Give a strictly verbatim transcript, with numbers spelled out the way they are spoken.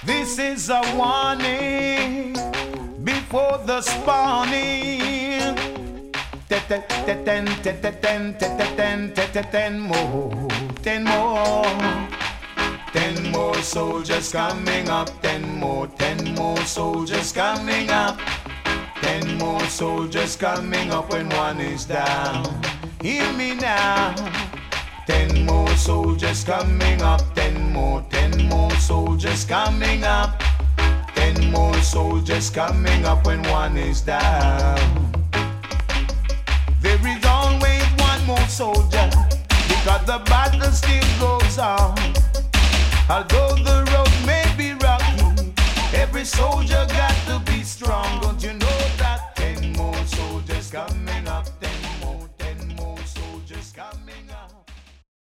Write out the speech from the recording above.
This is a warning before the spawning. Ten, ten, ten, ten, ten, ten, ten, ten more, ten more, ten more soldiers coming up. Ten more, ten more soldiers coming up. Ten more soldiers coming up when one is down. Hear me now. Ten more soldiers coming up. Ten more, ten more soldiers coming up. Ten more soldiers coming up when one is down. There is always one more soldier, because the battle still goes on. Although the road may be rocky, every soldier got to be strong. Don't you know that? Ten more soldiers coming.